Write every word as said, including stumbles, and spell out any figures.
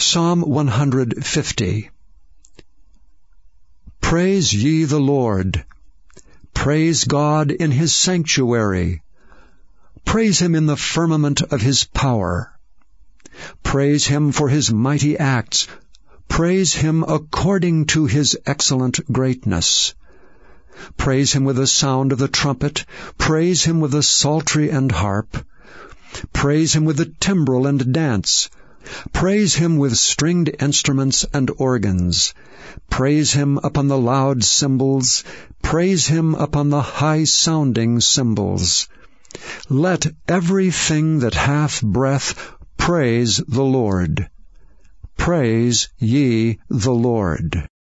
Psalm one hundred fifty. Praise ye the Lord. Praise God in His sanctuary. Praise Him in the firmament of His power. Praise Him for His mighty acts. Praise Him according to His excellent greatness. Praise Him with the sound of the trumpet. Praise Him with the psaltery and harp. Praise Him with the timbrel and dance. Praise Him with stringed instruments and organs. Praise Him upon the loud cymbals. Praise Him upon the high-sounding cymbals. Let everything that hath breath praise the Lord. Praise ye the Lord.